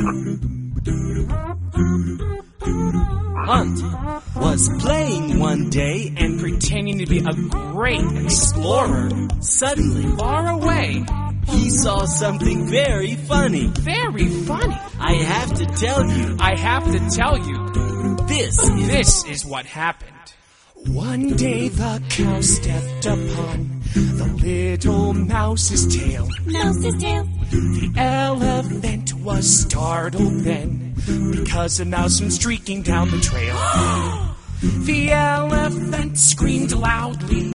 Hunt was playing one day and pretending to be a great explorer. suddenly Far away. he saw something very funny. Very funny. I have to tell you, I have to tell you, this is what happened. One day the cow stepped upon the little mouse's tail. Mouse's tail. The elephant was startled then, because a mouse went streaking down the trail. The elephant screamed loudly.